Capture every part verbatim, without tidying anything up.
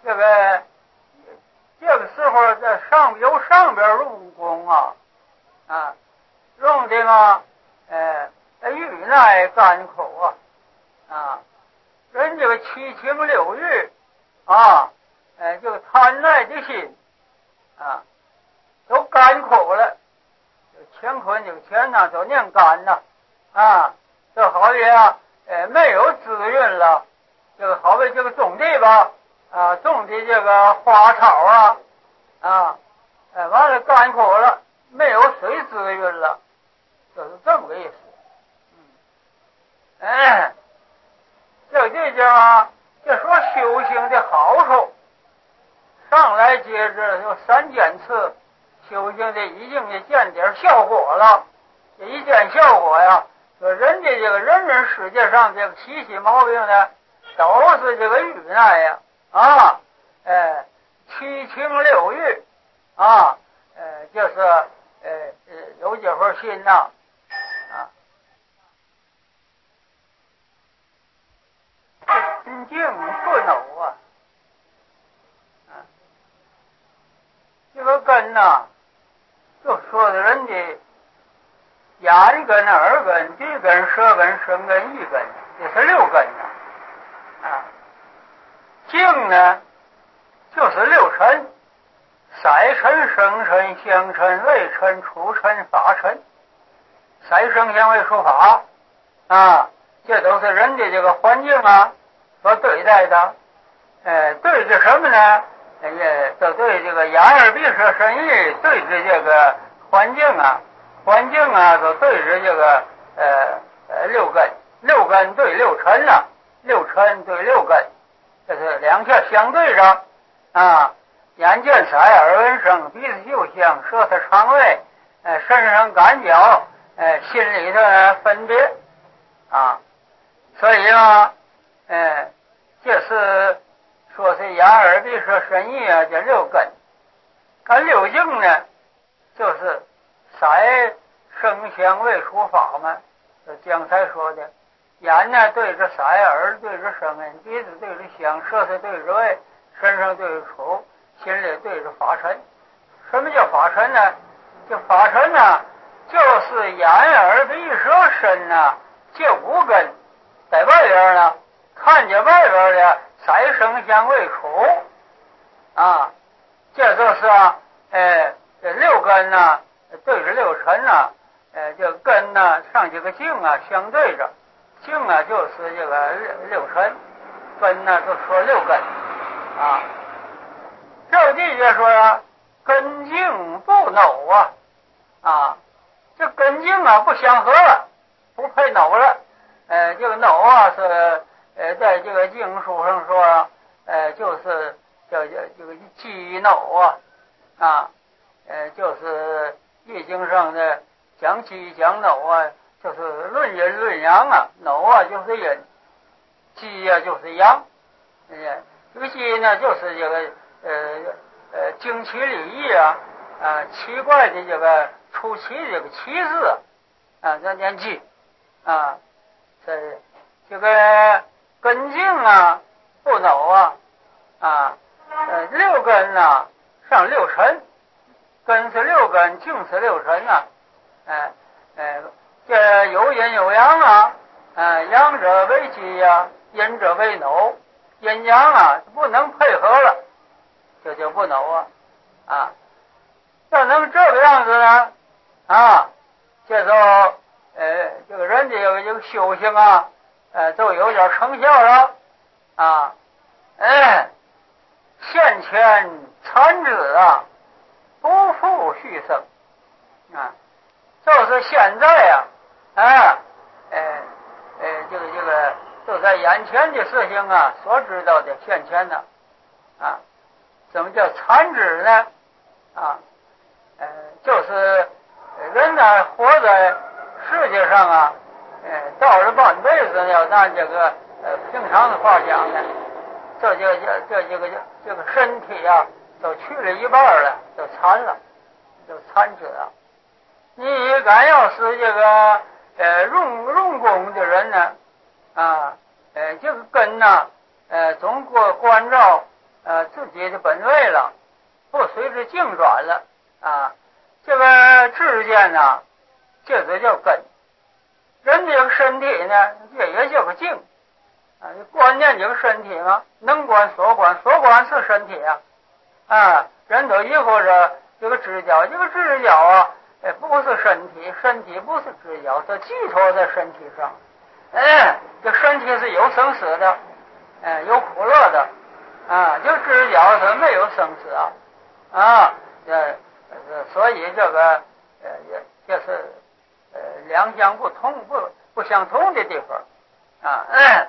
这个这个时候在上由上边用功啊啊，用的嘛，呃，欲耐甘口啊啊，人这个七情六欲啊，呃，这个贪爱的心啊，都甘口了。乾坤这个乾呢，都念干了啊，这好比啊，呃，没有滋润了，这个好比这个种地吧，啊，种的这个花草啊，啊，哎，完了干口了，没有水滋润了，就是这么个意思。嗯，哎，这这叫啊，就说修行的好处，上来接着就三件次。修行的已经的见点效果了，这一见效果呀，说人家这个人人世界上这个习气毛病呢，都是这个欲耐呀，啊，哎，七情六欲啊，呃，就是呃呃有这份心呐，啊，根茎不朽啊，啊，这个根呐。就说的人的眼根、耳根、鼻根、舌根、身根、意根，这是六根呢。啊，境呢，就是六尘：色尘、声尘、香尘、味尘、触尘、法尘。色声香味触法啊，这都是人的这个环境啊所对待的。呃，对着什么呢？也都对这个眼耳鼻舌身意，对着这个环境啊，环境啊，都对着这个呃呃六根，六根对六尘了，六尘对六根，这是两下相对着啊。眼见色，耳闻声，鼻子嗅香，舌头尝味，呃，身上感觉，呃，心里头分别啊。所以嘛，呃，这是。说是眼耳鼻舌身意啊，这六根。看六境呢，就是色声香味触法嘛。就刚才说的，眼呢对着色，耳对着声，鼻子对着香，舌头对着味，身上对着触，心里对着法尘。什么叫法尘呢？这法尘呢，就是眼耳鼻舌身呐，这五根在外边呢，看见外边的。色声香味触啊，这就是啊，呃，这六根呢、啊，对着六尘呢、啊，呃，这根呢、啊、上这个境啊相对着，境啊就是这个六六尘，根呢就说六根啊。这地就说啊，根境不耨啊，啊，这根境啊不相合了，不配耨了，呃，这个耨啊是。呃，在这个经书上说，呃，就是叫叫这个鸡耨啊，啊，呃，就是易经上的讲鸡讲耨啊，就是论阴论阳啊，耨啊就是阴，鸡啊就是阳，呃，这个鸡呢就是这个呃呃经奇礼义啊，啊，奇怪的这个出奇的这个奇字啊，这念鸡啊，这这个。根茎啊不耨啊啊，呃六根啊上六尘，根是六根，茎是六尘呐、啊，哎、呃、哎、呃，这有阴有阳啊，呃阳者为鸡呀，阴者为耨，阴阳啊不能配合了，这就不耨啊啊，要能这个样子呢啊，这时候呃这个人家有一个修行啊。呃，都有点成效了啊！哎，现前残者啊，不复续生啊，就是现在呀、啊，啊，哎哎，这个这个，就在眼前的事情啊，所知道的现前的啊，怎么叫残肢呢？啊，呃，就是人呢活在世界上啊。呃，到了半辈子呢，要拿这个呃平常的话讲呢，这就这这这个这个身体啊，都去了一半了，就残了，就残肢了。你敢要是这个呃用用功的人呢，啊，呃这个根呢，呃总过关照呃自己的本位了，不随之境转了啊。这个志见呢，这就叫根。人这个身体呢，这也叫个境啊。你观念这个身体嘛，能观所观，所观是身体啊啊。人都以后着这个知觉，这个知觉啊，哎，不是身体，身体不是知觉，它寄托在身体上。哎，这身体是有生死的，哎，有苦乐的啊。就知觉它没有生死啊啊。这所以这个呃也这是呃两相不同不不相同的地方啊。哎，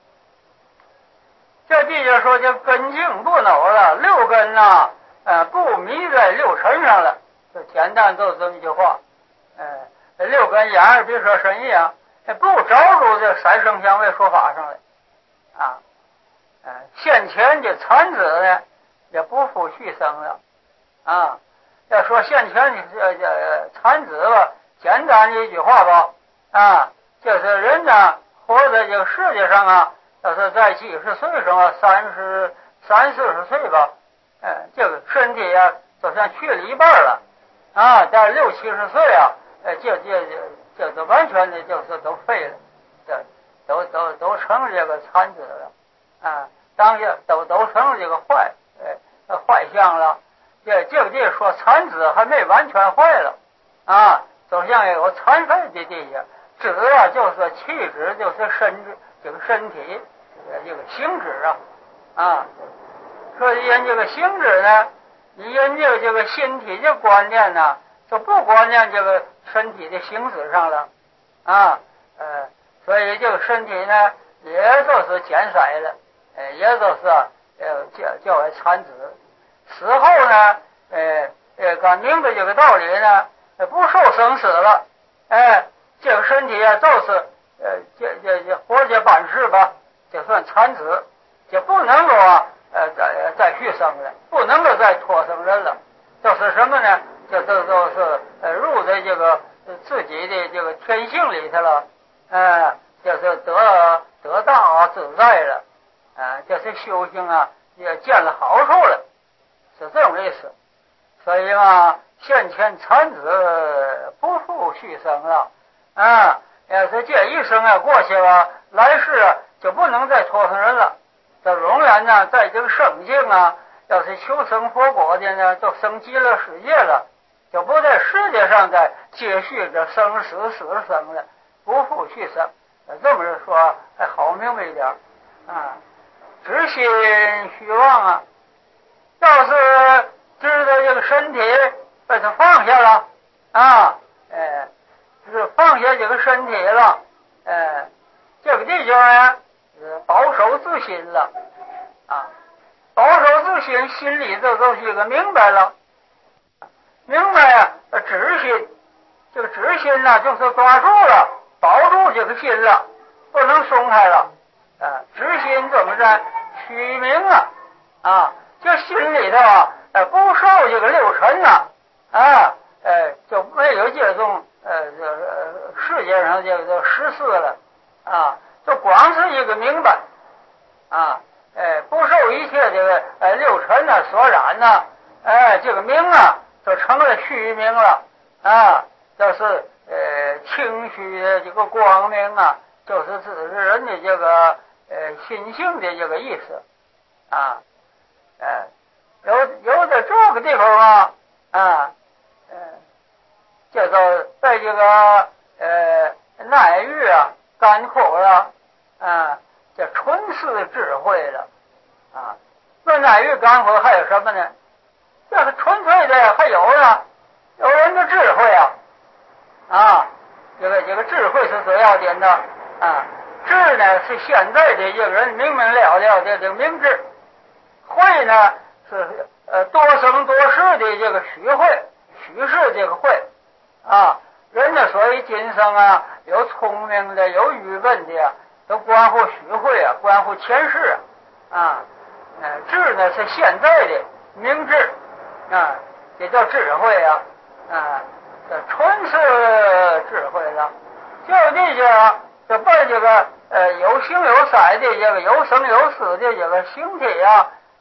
这地就说这根茎不朽了，六根呐，呃不迷在六尘上了，就简单就这么一句话。呃六根眼耳鼻舌身意啊，不着住这三生相位说法上来啊。呃现前的残子呢也不复续生了啊。要说现前的这这残子吧，简单的一句话吧啊，就是人呢活在这个世界上啊，要是在几十岁上啊，三十三四十岁吧，呃，这个身体啊，就像去了一半了啊。到六七十岁啊，呃，这这这这都完全的就是都废了，这都都都成了这个残子了啊。当下都都成了这个坏呃坏相了。这这个地说残子还没完全坏了啊，就像有残废的地下，质啊就是气质，就是身质，这个身体这个形质啊啊。说研究这个形质呢，你研究这个身体的观念呢，就不观念这个身体的形质上了啊。呃，所以这个身体呢，也就是减衰了，呃，也就是呃叫叫为残子。死后呢，呃呃，搞明白这个道理呢，不受生死了，哎，这个身体啊，就是呃，这这这活这半世吧，就算残子，就不能够啊，呃，再再续生了，不能够再托生人了。就是什么呢？这这都是呃入在这个自己的这个天性里头了，呃，就是得得大自在了，啊，这是修行啊，也见了好处了。是这种意思。所以嘛，现前残子不复续生了啊。要是这一生啊过去了，来世啊就不能再托生人了，这永远呢在这个生境啊，要是求生佛果的呢，就生极乐世界了，就不在世界上再接续着生死死生了，不复续生。这么说还好明白一点啊。知心虚妄啊，要是知道这个身体把它放下了啊，哎，就是放下这个身体了，哎，这个地方呢，保守自心了啊，保守自心，心里头都是一个明白了，明白啊，知心，这个知心呢，就是抓住了，保住这个心了，不能松开了啊，知心怎么着？虚名啊啊。这心里头啊，呃，不受这个六尘呐，啊，呃，就没有这种呃，这呃世界上这个实事了，啊，就光是一个明白，啊，哎，不受一切这个呃六尘呐所染呐，哎，这个名啊，就成了虚名了，啊，就是呃清虚的这个光明啊，就是指人的这个呃心性的这个意思，啊。哎，有有在这个地方啊，啊，嗯，叫做在这个呃耐遇啊、甘苦啊，啊，这纯是智慧了，啊，那耐遇甘苦还有什么呢？这个纯粹的还有呢，有人的智慧啊，啊，这个这个智慧是最要紧的啊，智呢是现在的这个人明明了了的这个明智。慧呢是呃多生多世的这个虚慧，虚是这个慧啊。人家所以今生啊，有聪明的，有愚笨的呀，都关乎虚慧啊，关乎前世啊。啊，呃，智呢是现在的明智啊，也叫智慧啊，啊，这纯是智慧了。就这些，就把这个呃有形有色的这个有生有死的这个形体啊。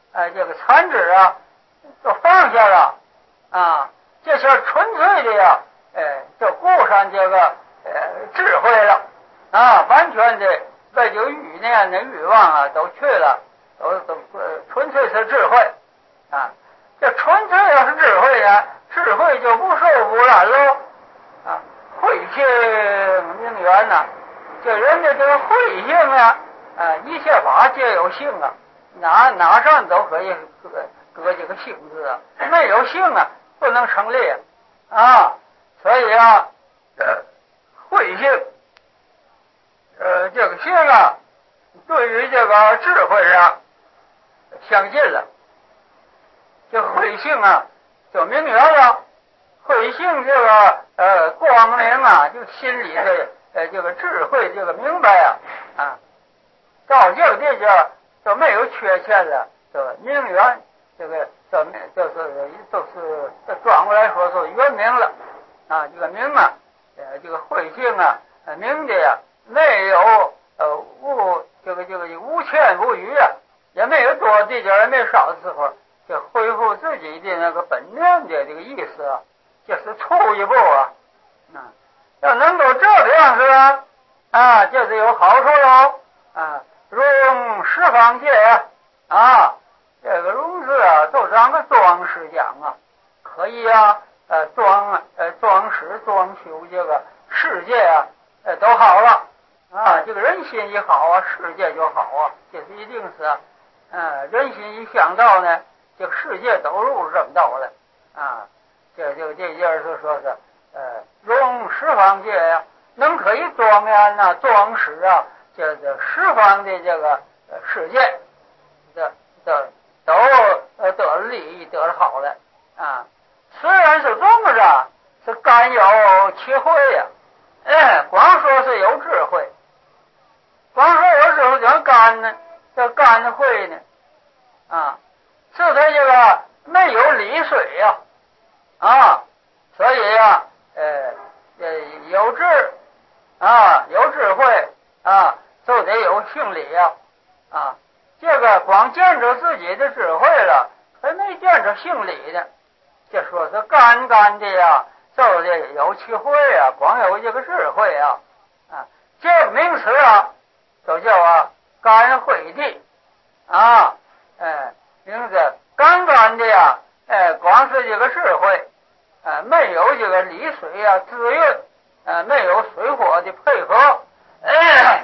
呃这个残肢啊都放下了啊，这是纯粹的呀，呃就顾上这个呃智慧了啊，完全的把这个欲念的欲望啊都去了，都都呃纯粹是智慧啊。这纯粹要是智慧呀，智慧就不受污染喽啊。慧性名缘呐，这人的这个慧性啊，啊一切法皆有性啊，哪哪上都可以搁搁这个性字啊，没有性啊不能成立啊。所以啊，呃，慧性，呃，这个性啊，对于这个智慧啊相近了。这慧性啊，就明圆了。慧性这个呃光明啊，就心里的呃这个智慧，这个明白啊啊，到这个地界就没有缺陷了，就明圆，这个就就是就是转过来说是圆明了啊。这个明啊，呃这个慧性啊，明的呀，没有呃无这个这个无欠无余啊，也没有多地界，也没少的时候。就恢复自己的那个本念的这个意思啊，就是初一步啊，啊，要能够这个样子啊，啊，就是有好处喽啊。容十方界啊，这个容字啊，都是按个装饰讲啊，可以啊，呃，装呃装饰装修这个世界啊，呃，都好了啊。这个人心一好啊，世界就好啊，这是一定是啊，嗯，人心一想到呢。这个世界都入这么道了啊！这这这意思说是呃，容十方界呀，能可以庄严呐、装饰啊，这这十方的这个呃世界，这这都呃得了利益，得了好了啊！虽然是这么着，是甘有其慧呀，哎，光说是有智慧，光说有智慧叫甘呢，叫甘的慧呢啊。是他这个没有理水呀、啊，啊，所以呀、啊，呃，呃，有智啊，有智慧啊，就得有性理呀、啊，啊，这个光见着自己的智慧了，还没见着性理呢。这说是干干的呀，就得有其慧啊，光有这个智慧啊，啊，这个名词啊，就叫啊干慧地啊，哎。名字干干的呀，哎，光是这个智慧，呃，没有这个理水呀、滋润，呃，没有水火的配合，哎，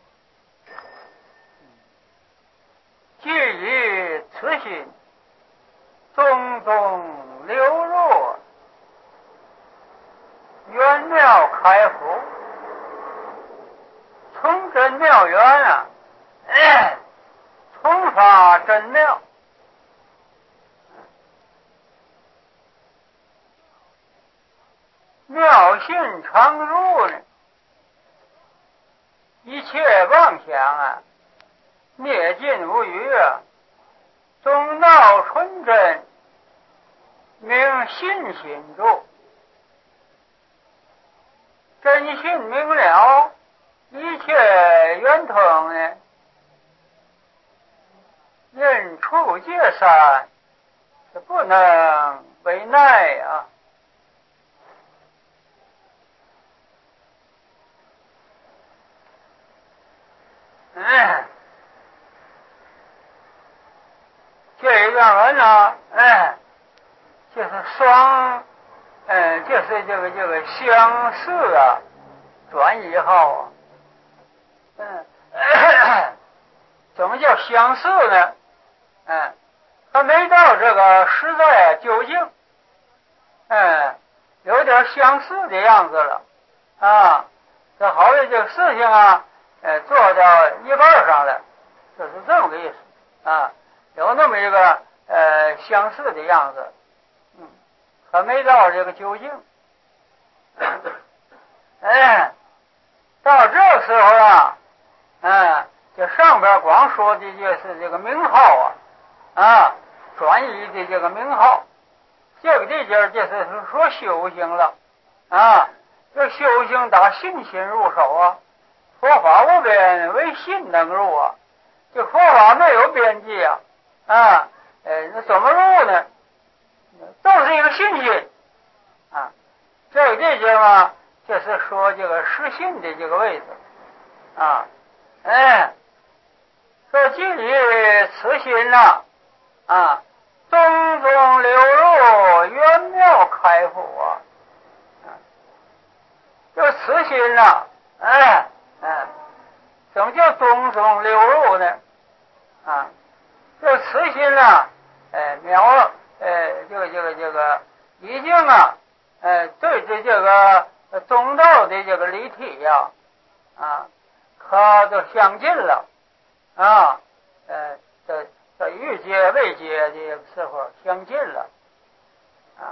基于此心，种种流入，圆妙开福，从真妙圆啊，哎，从发真妙。妙性常入呢，一切妄想啊，灭尽无余啊，中道纯真，明信心住，真信明了，一切圆通呢，人处皆善，是不能为奈啊。嗯，这一段文呢，嗯，就是双，嗯，就是这个这个相似啊，转译号啊，嗯，怎么叫相似呢？嗯，还没到这个实在究竟，嗯，有点相似的样子了啊。这好像这个事情啊，呃，做到一半上了，就是这么个意思啊，有那么一个呃相似的样子，嗯，还没到这个究竟。哎，到这个时候啊，嗯，这上边光说的就是这个名号啊，啊，转移的这个名号，这个地界就是说修行了啊。这修行打信心入手啊，佛法无边，唯信能入啊。这佛法没有边际啊， 啊，呃，那怎么入呢？都是一个信心啊。这个地方嘛，就是说这个实信的这个位置啊。哎，说基于此心呐，啊，中中流入，圆妙开复啊。就此心呐，哎哎，怎么叫中中流入呢？啊，就此心呐，哎，描，哎，这个这个这个，已经啊，哎，对着这个中道的这个离体呀，啊，可都相近了，啊，呃，在在欲界未界的时候相近了，啊，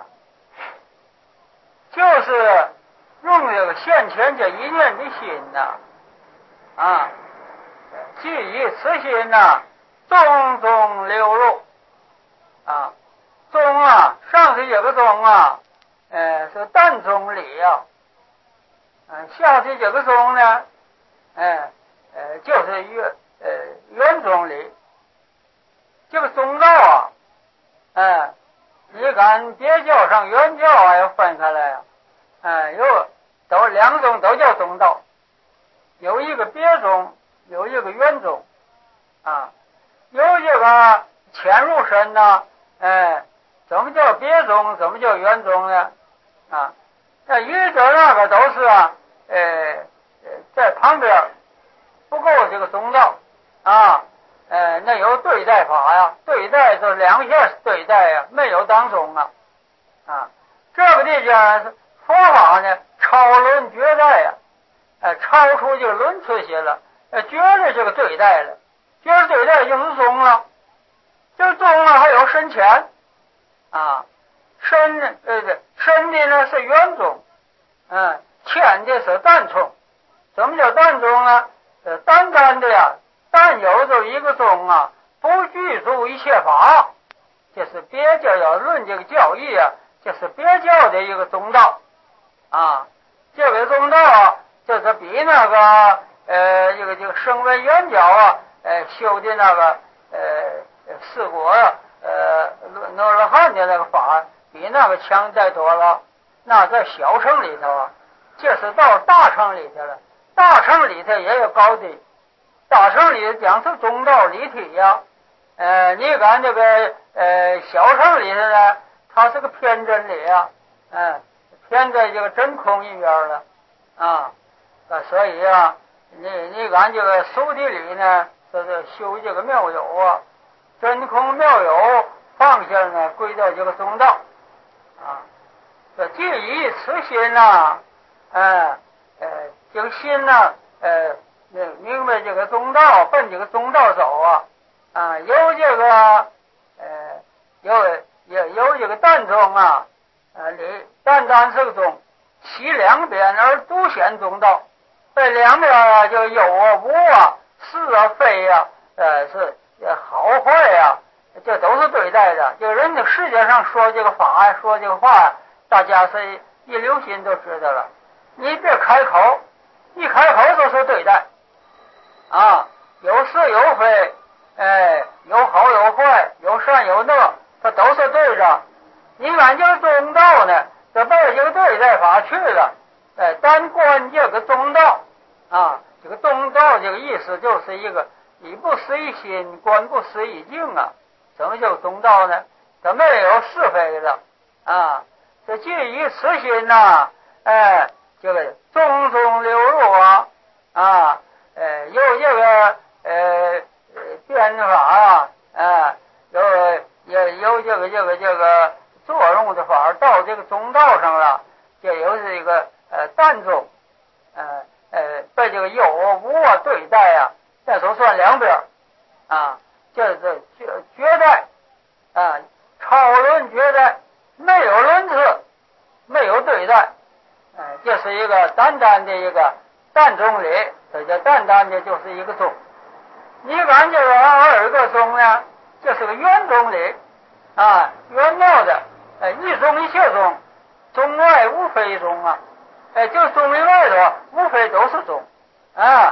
就是用这个现前这一念的心呐，啊，即以此心呐，中中流入，啊，中啊，上头这个中啊，呃，是淡中里啊，嗯，下头这个中呢，哎，呃，就是圆呃圆中里，这个中道啊，哎，你看别教上圆教啊，要分开来啊，哎，有都两种都叫中道，有一个别宗，有一个圆宗，啊，有这个潜入身呢，哎，怎么叫别宗，怎么叫圆宗呢？啊，那一者那个都是啊，呃，在旁边不够这个中道啊，呃，那有对待法呀，对待这两下对待呀，没有当中啊，啊，这个地方佛法呢，超论绝代呀，呃，超出这个论次些了，呃，绝了这个对待了，绝了对待就是宗了，这个宗啊还有深浅啊，深呢，呃，深的呢是圆宗，嗯，浅的是淡宗。什么叫淡宗呢？呃，单单的呀，但有这一个宗啊，不具足一切法，这是别教要论这个教义啊，这是别教的一个宗道啊。这个宗道啊，就是比那个呃这个这个声闻缘教啊，呃修的那个呃四果啊，呃罗罗汉的那个法，比那个强太多了。那在小乘里头啊，这是到大乘里头了。大乘里头也有高低，大乘里讲是中道离体呀，呃，你看这个呃小乘里头呢，它是个偏真理啊，嗯、呃，偏在这个真空一边了啊，啊，所以啊，你你看这个熟地里呢，这是修这个妙有啊，真空妙有放下呢，归到这个中道啊，这即以此心呐，呃呃，这个心呢，呃，明白这个中道，奔这个中道走啊，啊，有这个呃，有有有这个淡中啊，呃，里单单是个中，其两边而独显中道，这两边啊，就有啊无啊，是啊非呀、啊，呃，是好坏呀、啊，这都是对待的。就人家世界上说这个法呀，说这个话呀，大家是一留心都知道了。你别开口，一开口就说对待啊，有是有非，哎，有好有坏，有善有恶，它都是对着。你按这个中道呢，就奔这个对待法去了，哎，单观这个中道啊，这个中道这个意思就是一个以不思一心，观不思一境啊。什么叫中道呢？它没有是非的啊，这基于此心呐，哎。这个中中流入啊，啊，呃，有这个呃变法啊，啊，有有有这个这个这个作用的法到这个中道上了，就有这个呃淡中，呃呃被这个有无啊对待啊，这都算两边啊，这是绝绝代啊，超论绝代，没有论次，没有对待。哎，这是一个单单的一个淡中理，这叫单单的就是一个宗。你看这个二个宗呢，这是个圆宗理啊，圆妙的，哎，一宗一切宗，宗外无非宗啊，哎，就宗里外头无非都是宗啊，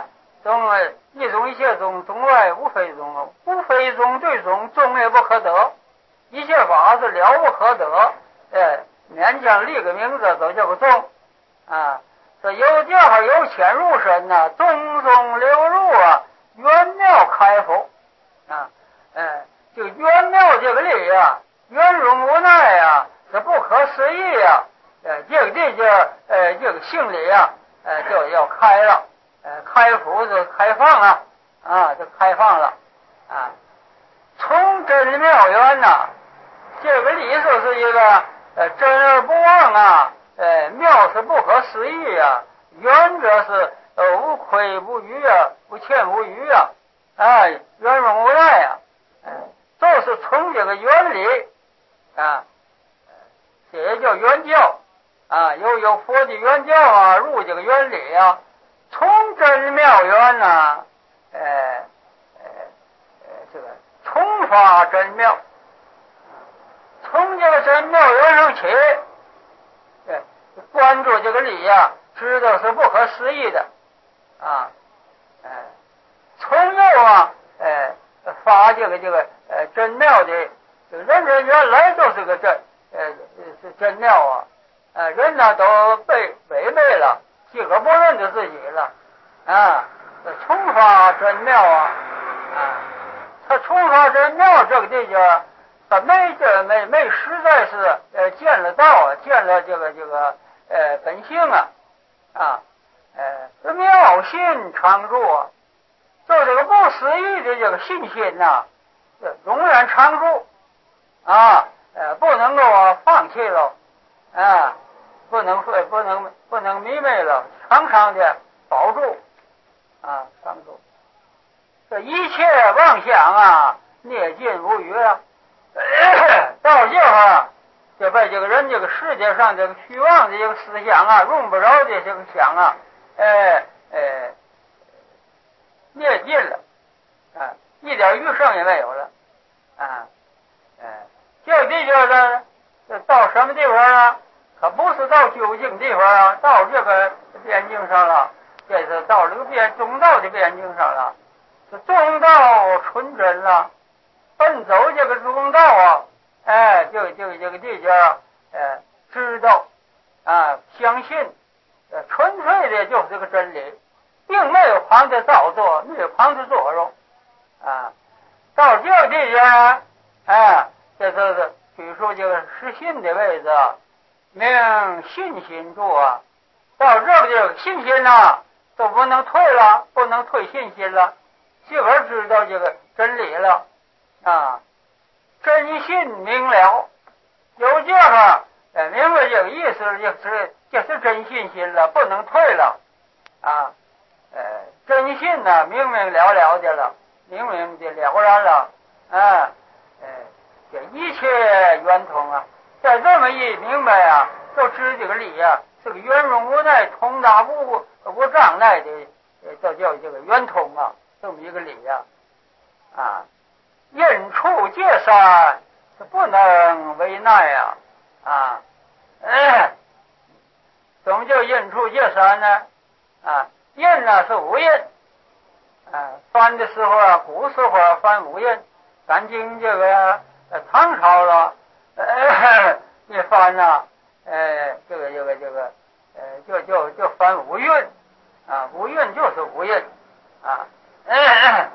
中一中一切中，中外无非中，无非中对中，中也不可得，一切法是了不可得，哎，勉强立个名字都叫个中啊。这有教还有潜入身呐、啊，中中流入啊，圆妙开佛啊，哎，就圆妙这个理啊，圆融无奈啊，是不可思议啊，呃，这个这个呃这个性理啊，呃就要开了，呃，开佛就开放了啊，就开放了啊，从真妙圆呐、啊，这个理说是一个呃真而不忘啊。呃，妙是不可思议啊，圆则是呃无亏无余啊，不欠无余啊，哎，圆融无碍啊，哎，就是从这个原理啊，这也叫原教啊，有有佛的原教啊，入这个原理啊，从真妙圆呐、啊，呃呃呃，这个从发真妙，从这个真妙圆上起。对，关注这个理呀、啊，知道是不可思议的，啊，哎，从右啊，哎，发这个这个呃真妙的，这个人人原来就是个真，呃是真妙啊，呃人呢都被违背了，自个不认得自己了，啊，从发真妙啊，啊，他从发真妙这个地方。他没这没没实在是呃见了道，见了这个这个呃本性啊啊呃妙心常住啊，就这个不思议的这个信心呐、啊，永远常住啊，呃不能够啊放弃了啊，不能会不能不能迷昧了，常常的保住啊常住，这一切妄想啊灭尽无余啊。到这会儿，就被这个人这个世界上这个虚妄的这个思想啊，用不着的这个想啊，哎哎，灭尽了啊，一点余剩也没有了啊，哎，这地方呢，到什么地方啊？可不是到究竟地方啊，到这个边境上了，这是到这个边中道的边境上了，是中道纯真了。奔走这个中道啊，哎，就就这个地界，哎，知道啊，相信，呃，纯粹的就是这个真理，并没有旁的造作，没有旁的作用啊。到这个地界呢，哎，这是举出这个实信的位置，命信心住啊。到这个地方，信心呐、啊，都不能退了，不能退信心了，自个儿知道这个真理了。啊，真信明了，有这个，呃，明白这个意思，就是就是真信心了，不能退了，啊，呃，真信呢，明明了了的了，明明的了然了，啊，呃，这一切圆通啊，再这么一明白啊，就知这个理啊，这个圆融无奈，通达无无障碍的，呃，就叫这个圆通啊，这么一个理呀、啊，啊。印处界山是不能为奈呀、啊，啊，哎，怎么叫印处界山呢？啊，印呢是五印，啊，翻的时候啊，古时候啊翻五印，赶经这个呃唐朝了，呃，一翻呢，呃，这个这个这个，呃，就就就翻五蕴，啊，五蕴就是五印，啊，哎。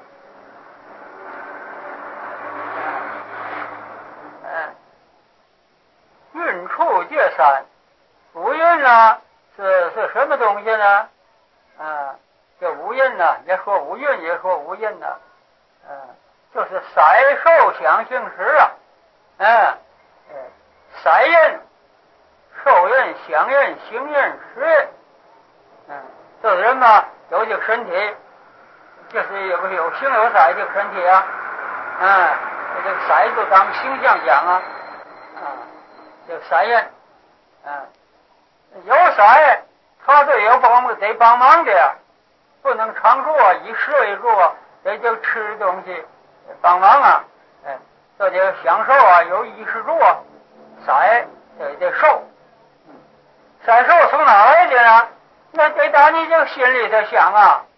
运处界山，五蕴呢是是什么东西呢？啊，这五蕴呢，也说五蕴，也说五蕴呢，嗯、啊，就是色受想行识啊，嗯，色蕴、受蕴、想蕴、行蕴、识蕴，嗯，这人嘛有这个身体，就是有个有形有色这个身体啊，啊，这个色就当形象讲啊，啊。这个色蕴，啊，有色，他这有帮得帮忙的呀，不能常住啊，以食为主啊，得就吃东西帮忙啊，哎，这得享受啊，有衣食住啊，色得得受，色受从哪来的呢？那得打你这个心里头想啊，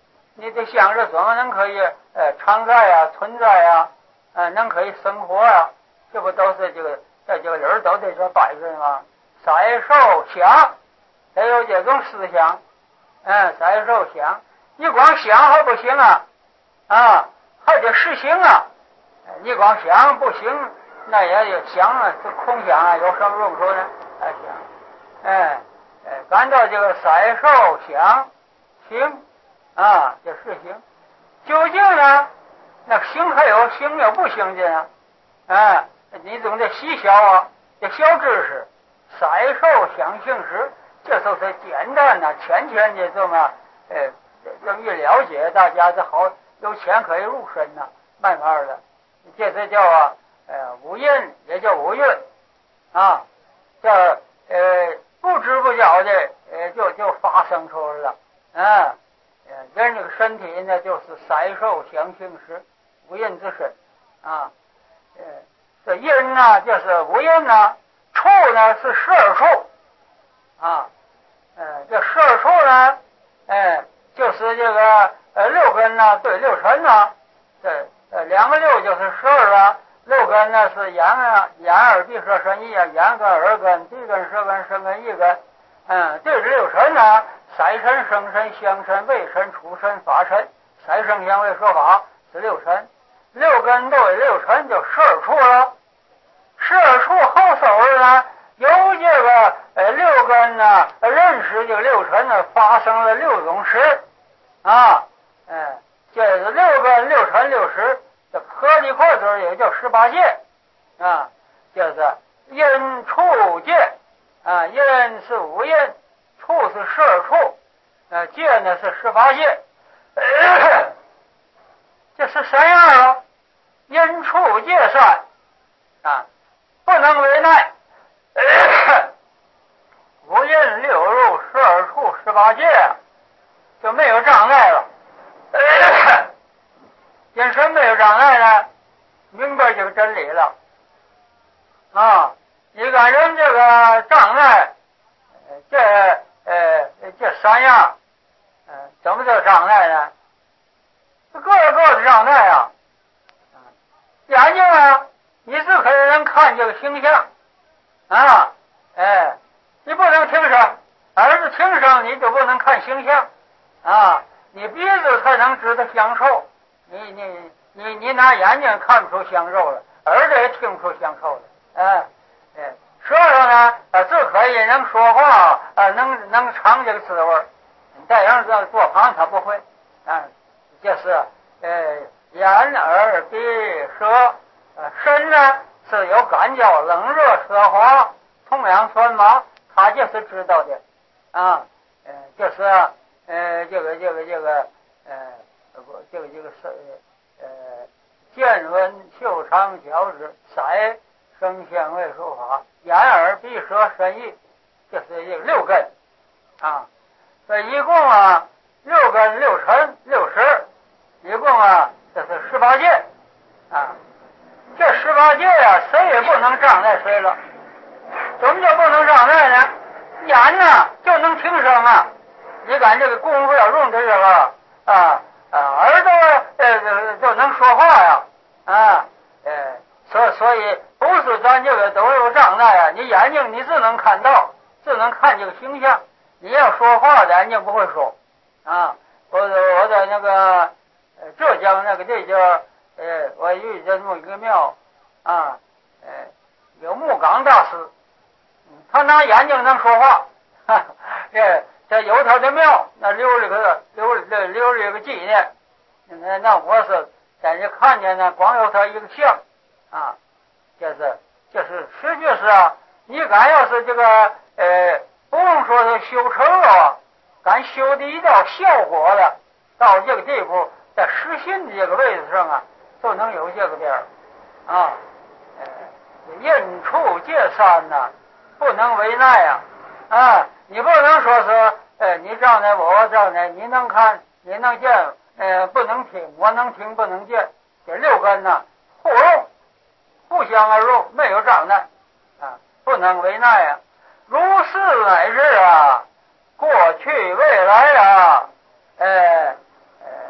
你的相是怎么能可以呃常在呀、存在呀，呃能可以生活呀？这不都是这个这这个人都得这摆着吗？色受想，得有这种思想，嗯，色受想，你光想还不行啊，啊，还得实行啊。你光想不行，那也有想啊，是空想啊，有什么用处呢？啊想，哎哎，感到这个色受想行啊，这实行。究竟呢？那行还有行有不行的呢？啊，你总得细小啊，这小知识，色受想行识，这都是简单的、浅浅的这么呃容易了解，大家这好有钱可以入身呐、啊，慢慢的。这是叫啊，呃，无因也叫无蕴啊，这呃不知不觉的，呃，就就发生出来了啊。呃，人这个身体呢，就是色受想行识，无因之身啊。呃，这因呢，就是无因呢，处呢是十二处啊。呃，这十二处呢，哎，就是这个呃六根呢对六尘呢，这呃两个六就是十二啊。六根呢是眼啊，眼耳鼻舌身意啊，眼根、耳根、鼻根、舌根、身根、意根。嗯，对着六尘呢，色尘、声尘、香尘、味尘、触尘、法尘，色声香味说法是六尘。六根对六尘就十二处了。十二处后手呢，由这个呃六根呢认识这个六尘呢，发生了六种识啊，嗯，这是六根六尘六识。这合力扩嘴也叫十八界啊，就是因处界啊，因是五因，处是十二处，啊，界呢是十八界，呃、这是三样啊，因处界善啊，不能为难，呃、五因六入十二处十八界就没有障碍了。呃因什么没有障碍呢？明白这个真理了啊！你看人这个障碍，这呃这三样，呃，怎么叫障碍呢？各有各的障碍啊！眼睛啊，你只可以能看这个形象啊，哎，你不能听声，耳朵听声你就不能看形象啊，你鼻子才能知道享受，你你。你你拿眼睛看不出香肉了，耳朵也听不出香臭了，哎哎，舌头呢，呃，只可以能说话，呃，能能尝这个滋味，这样子做旁他不会，啊，就是呃眼耳鼻舌，呃身呢是有感觉，冷热湿滑，痛痒酸麻，他就是知道的，啊，呃，就是呃这个这个这个呃不这个这个是。呃，见闻嗅尝觉知，色声香味触法，眼耳鼻舌身意，这是一个六根啊。这一共啊，六根六尘六识，一共啊，这是十八界啊。这十八界啊，谁也不能障碍谁了。怎么就不能障碍呢？眼呢就能听声啊，你看这个功夫要用这个啊啊。啊，耳朵呃就能说话呀，啊，呃，所所以不是咱这个都有障碍啊。你眼睛你只能看到，只能看这个形象。你要说话，眼睛不会说啊。我我在那个浙江那个地界呃，我遇见这么一个庙啊，呃，有木岗大师，他拿眼睛能说话，哈，这。这有他的庙，那留了个留留留了个纪念。那那我是在这看见呢，光有他一个像啊，这是这是实际是啊，你敢要是这个呃，不用说是修成了，敢修的一道效果了，到这个地步，在实心的这个位置上啊，就能有这个边儿啊。呃，应处界善呐，不能为难呀啊。你不能说是，呃，你障碍我障碍，你能看，你能见，呃，不能听，我能听不能见，这六根呢互用，互相而用，没有障碍啊，不能为难呀。如是乃是啊，过去未来啊，呃呃，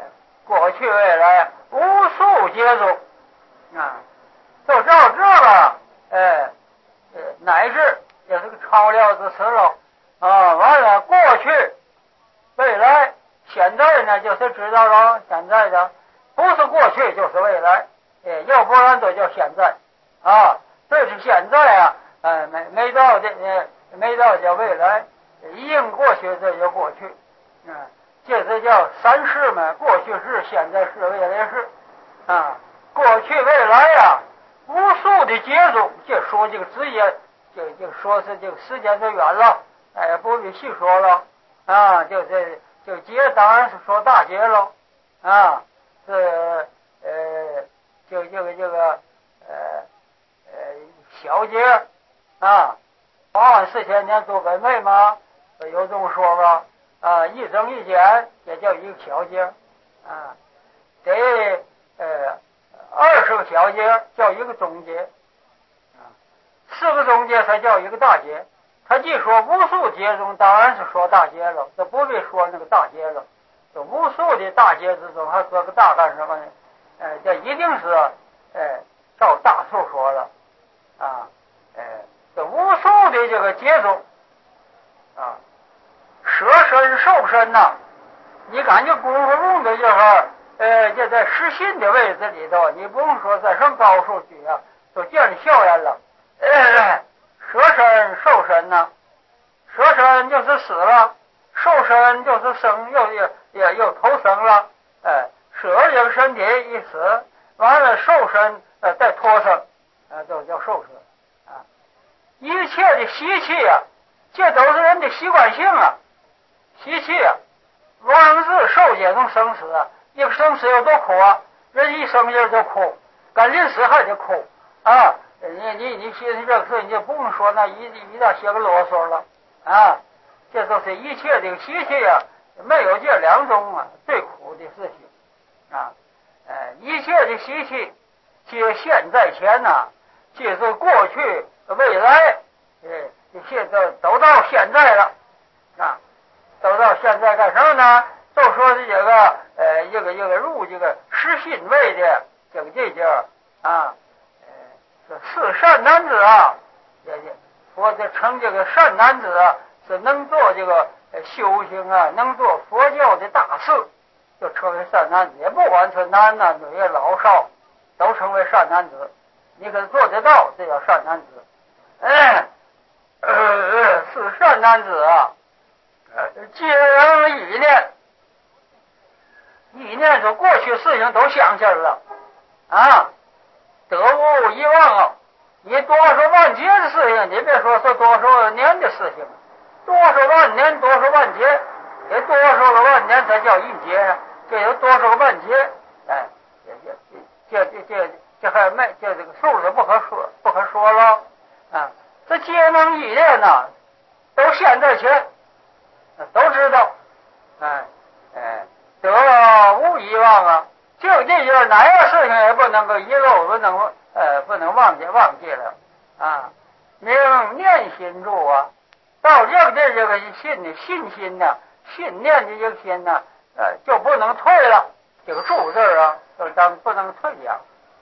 过去未来无数劫中啊，就照这个哎呃乃至也是个超了之词了啊。完了，过去未来现在呢就是知道了现在的，不是过去就是未来，哎，要不然都叫现在啊。这是现在啊，呃没没到的呃没到叫未来，一应过去这就过去啊。这是叫三世嘛，过去式、现在式、未来式啊。过去未来呀，无数的劫中，这说这个直接就就说是这个时间就远了，哎，不必细说了啊。就这就劫当然是说大劫了啊，这呃就这个这个呃呃小劫啊，八万四千年做本位嘛，有这么说吧啊，一增一减也叫一个小劫啊，得呃二十个小节叫一个中节啊，四个中节才叫一个大节。他既说无数节中，当然是说大节了，这不必说那个大节了。这无数的大节之中，还说个大干什么呢？呃，这一定是呃照大数说了啊，呃，这无数的这个节中啊，舍身受身呐、啊，你感觉功夫用的就是呃，就在实心的位置里头，你不用说在上高处去啊，就见着效验了。呃，舍身受身呐、啊，舍身就是死了，受身就是生，又又又又投生了。哎，舍这个身体一死，完了受身呃再脱生，啊，都叫受身啊。一切的习气啊，这都是人的习惯性啊，习气啊。王字受这种生死啊，一个生死有多苦啊！人一生下就苦，赶临死还得苦啊！你你你寻思这个事，你就不用说那一一大些个啰嗦了啊！这都是一切的习气啊，没有这两种啊最苦的事情啊！呃，一切的习气，皆现在前呐、啊，皆是过去未来，呃，现在都到现在了啊！走到现在干什么呢？就说是这个呃，这个这个入这个实心位的这个这节啊，呃，是善男子啊，也也，或者称这个善男子啊，是能做这个修行啊，能做佛教的大事，就称为善男子。也不管是男呐、女呀、老少，都称为善男子。你可做得到，这叫善男子。哎，呃，是善男子啊。既然意念，意念说过去事情都想起来了啊，得无遗忘啊！你多少万劫的事情，你别说是多少年的事情，多少万年，多少万劫，得多少个万年才叫一劫呀？这有多少个万劫？哎，这这这这这还没这这个数是不可说不可说了啊！这皆能意念呐，都现在前。都知道，哎哎，得了无遗忘啊！就这就是哪样事情也不能够遗漏，不能呃不能忘记忘记了啊！明念心住啊，到这个地这个信的信心呐、啊，信念的这个心呐、啊，呃就不能退了。这个住字啊，就当不能退呀。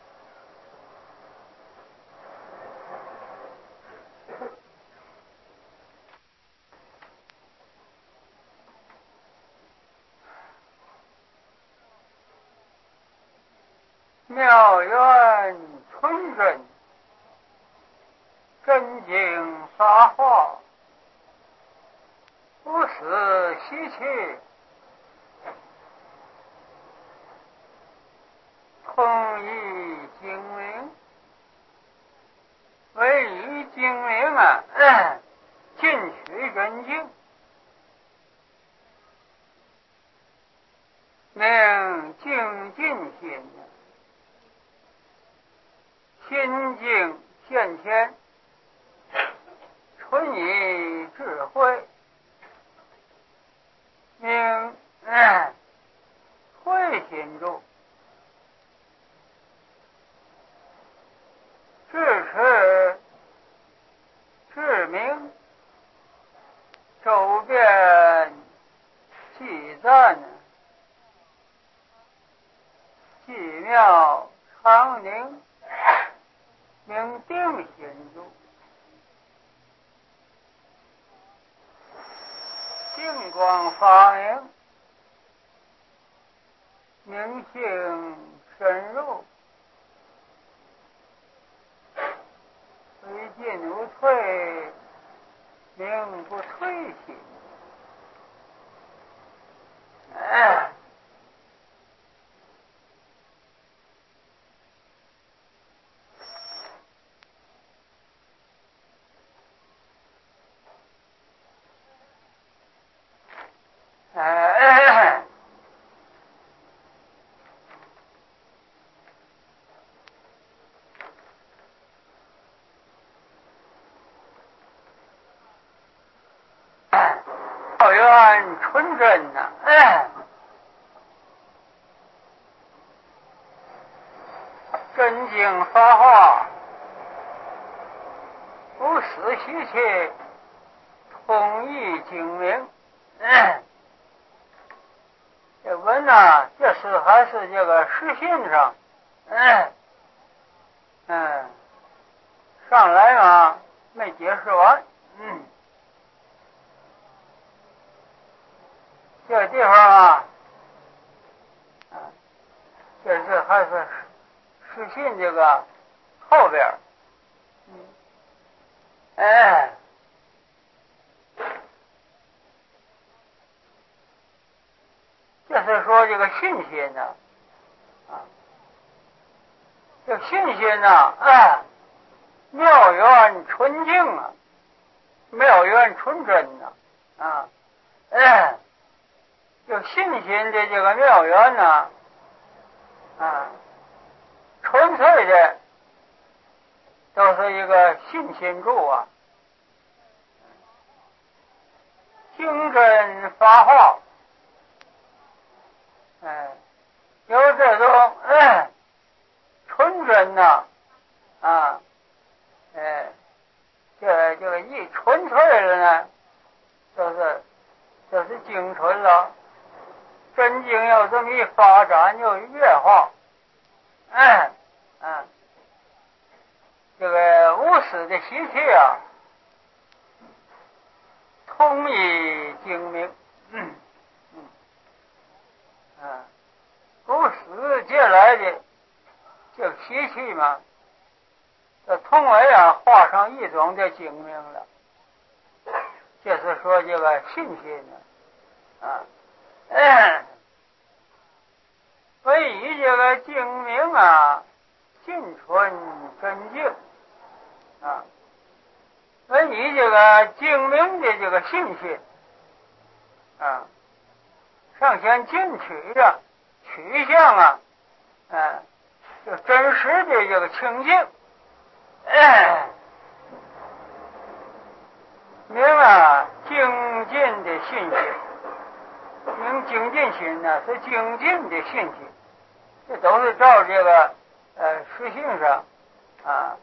妙缘纯真，真经沙化，不思稀奇，通义精明，为以精明啊，进取真经，明精进心，心境现前，纯以智慧，明慧心中，智持智明，周遍记赞， 定心住。净光发明，明性深入，虽进无退，明不退心。哎，哎，道源纯真呐、啊，真经发化，无私习气，统一精明。嗯，这文呢，这是还是这个实信上，嗯嗯，上来嘛没解释完，嗯，这个地方啊，啊，这是还是实信这个后边，嗯，哎。就是说这个信心呢，啊，这信心呢，哎，妙缘纯净啊，妙缘纯真呐，啊，哎，这信心的这个妙缘呢，啊，纯粹的都是一个信心住啊，精真发化。哎，有这种哎纯真呐，啊，哎，这这个一纯粹了呢，就是就是精纯了，真经要这么一发展，就越化，哎，嗯，这个无私的习气啊，统一精明，嗯嗯嗯。无私借来的这个习气嘛，这同为啊画上一种的精明了，就是说这个信心呢，啊，嗯，唯以这个精明啊，心存真净啊，唯以这个精明的这个信心啊，上前进取的取向啊，嗯，就真实的这个清净，哎，明啊精进的信心，明精进心呢是精进的信心，这都是照这个呃实性上啊，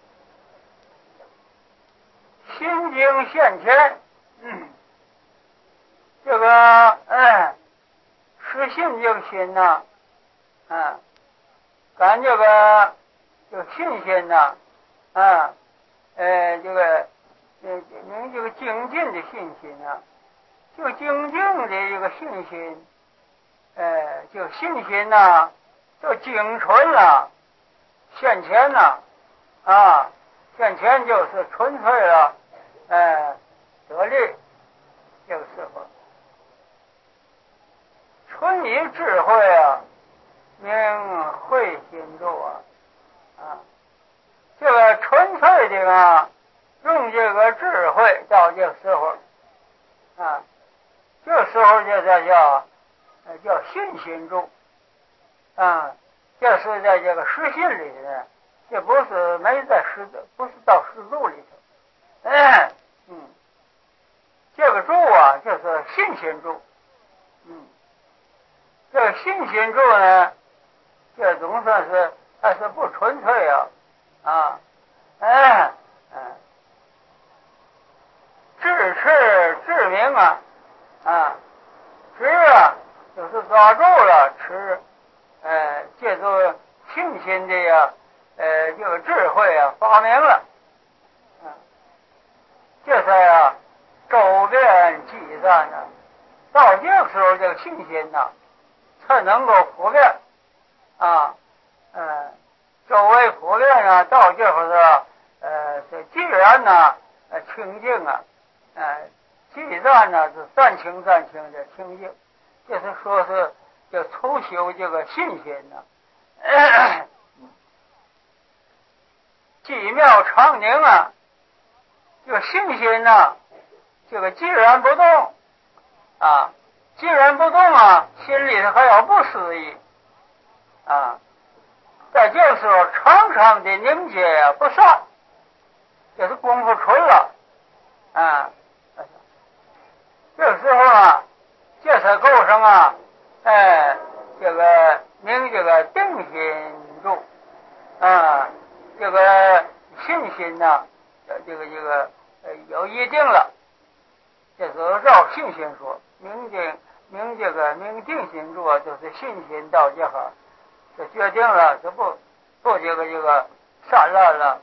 心经现前，嗯，这个嗯实信这个心呢，啊，咱这个这个信心呢，啊，呃这个呃您这个精进的信心啊，就精进的一个信心，呃，就信心呐，就精纯了，现前呐，啊，现前就是纯粹了，呃，得力，这个时候，纯以智慧啊，明慧心住啊，啊，这个纯粹的啊，用这个智慧到这个时候，啊，这时候就叫叫叫信心住，啊，这是在这个实信里呢，这不是没在实，不是到实住里头，哎，嗯，这个住啊，就是信心住，嗯，这个信心住呢，这总算是还是不纯粹啊，啊，哎，嗯，智持智明啊，啊，持啊，就是抓住了持，呃，借助信心的呀，呃，这个智慧会啊发明了，嗯，这才啊周边积善呢，到这个时候这个信心呢才能够普遍啊，嗯，周围普遍呢到这会儿呃这既然呢呃清净啊，呃积善呢是善清善清的清净，就是说是就促修这个信心呢。呃寂妙常宁啊，这个信心呢，这个既然不动啊，既然不动啊，心里头还有不思议啊，在这个时候常常的凝结呀、啊、不散，这是功夫纯了啊。这个时候啊，这才构成啊，哎，这个明这个定心住啊。这个信心呢，这个这个呃有一定了，这是绕信心说，明定明这个明定心住啊，就是信心到这哈，就决定了，就不不这个这个散乱了，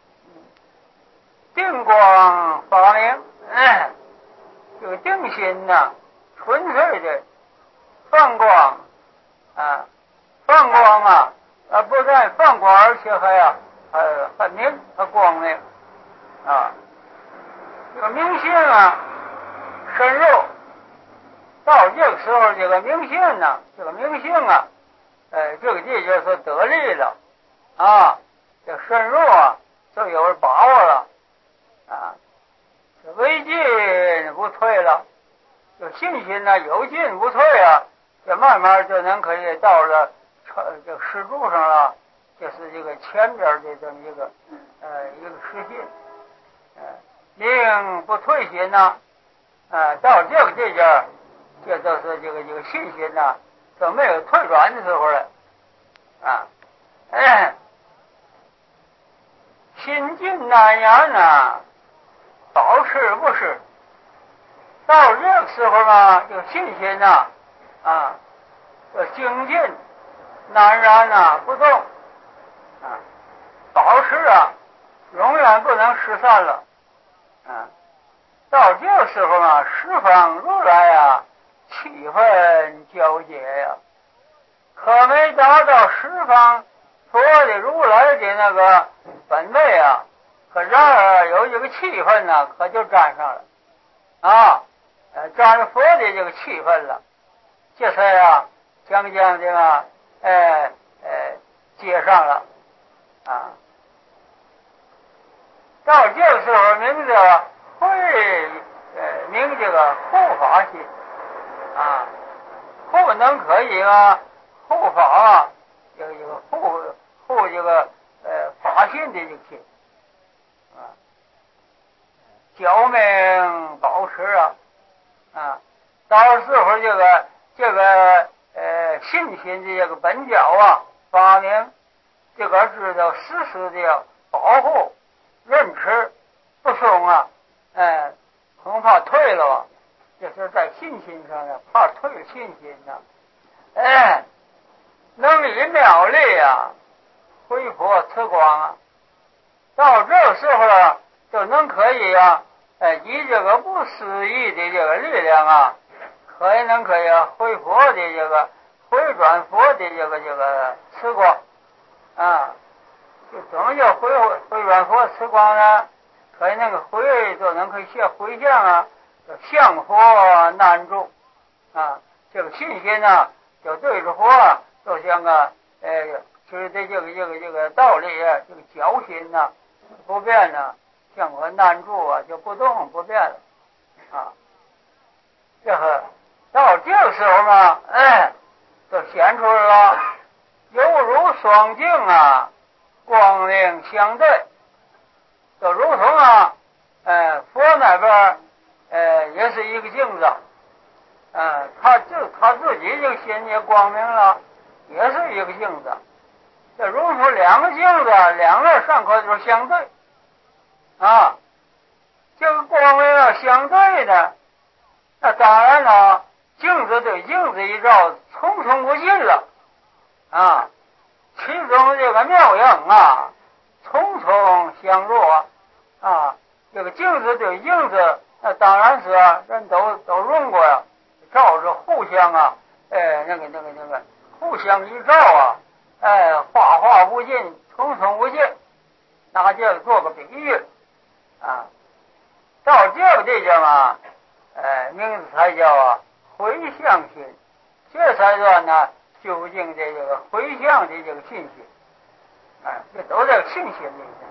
定光发明，哎，这个定心呢，纯粹的放光啊，放光啊，啊不但放光，而且还要。呃，很明，很光明啊！这个明性啊，深入到这个时候，这个明性呢，这个明性啊，呃，这个这就是得力了啊！这深入啊，就有把握了啊！这未进不退了，这信心呢有进不退啊，这慢慢就能可以到了这个石柱上了。就是这个前边的这么一个呃一个实心，呃，令不退心呐，呃，到这个这点，这就是这个这个信心呐，都没有退转的时候了，啊，哎，心静难言呐，保持不是，到这个时候嘛，这个信心呐，啊，这精进难然呐，不动。啊，保持啊，永远不能失散了。啊，到这个时候啊，十方如来啊，气氛交接呀、啊，可没达到十方佛的如来的那个本位啊，可然而有一个气氛呢、啊，可就沾上了啊，呃，沾上佛的这个气氛了，这才啊，将将的啊，哎哎，接上了。啊，到这个时候，明这个会，呃，明这个护法心啊，护能可以啊，护法啊，这个这个护护这个呃法心的这个心啊，教命保持啊啊，到时候这个这个呃信心的这个本教啊，发明。这个知道时时的保护、认识不松啊，哎，恐怕退了，这是在信心上呢，怕退信心呢，哎，能以妙力啊，恢复慈光啊，到这个时候啊，就能可以啊，哎，以这个不思议的这个力量啊，可以能可以啊，恢复的这个回转佛的这个这个慈光。啊，就怎么叫回回转佛慈光呢？可以那个回就能可以现回向啊，就向佛难住啊。这个信心呢，就对着佛，就像个呃，就是对这个这个这个道理啊，这个教心呐、啊，不变呢，向佛难住啊，就不动不变了啊。这个到这个时候嘛，哎，就显出来了。犹如双镜啊，光明相对，就如同啊，呃，佛那边呃也是一个镜子，呃，他就他自己这个心也光明了，也是一个镜子。这如同两个镜子，两面上口就是相对啊。这个光明要相对的，那当然了，镜子对镜子一照，重重不尽了。啊，其中这个妙影啊， 重重相若啊。这个镜子对镜子，那当然是啊，人都都用过呀，照着互相啊，哎，那个那个那个互相一照啊，哎，花花无尽，重重无尽，拿这个做个比喻啊。到这个地方啊，哎，名字才叫啊回向心，这才算呢究竟的这个回向的这个信心，哎，这都在信心里面。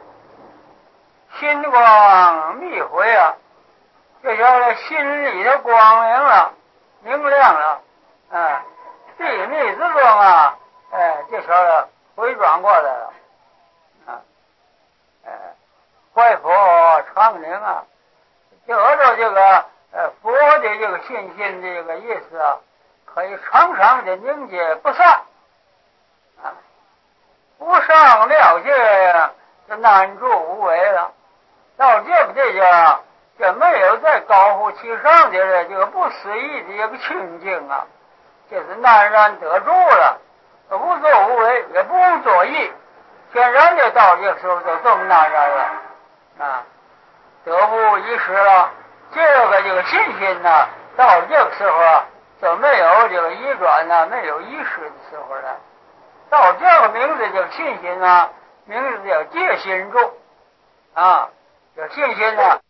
心光密回啊，这叫这心里的光明了，明亮了，哎，地密之中啊，哎，这时候回转过来了，啊，哎，怀佛常宁啊，得到这个呃佛的这个信心的这个意思啊，可以常常的凝结不散，啊，不上了解就难住无为了。到这个地方，这没有再高乎其上的这个不思议的这个清净啊，这是难然得住了，无作无为，也不用作意，显然的到这个时候就这么难然了啊，得不一时了。这个这个信心呢，到这个时候啊，就没有这个移转呢，没有遗失的时候了。到这个名字叫信心啊，名字叫戒心住啊。这信心呢，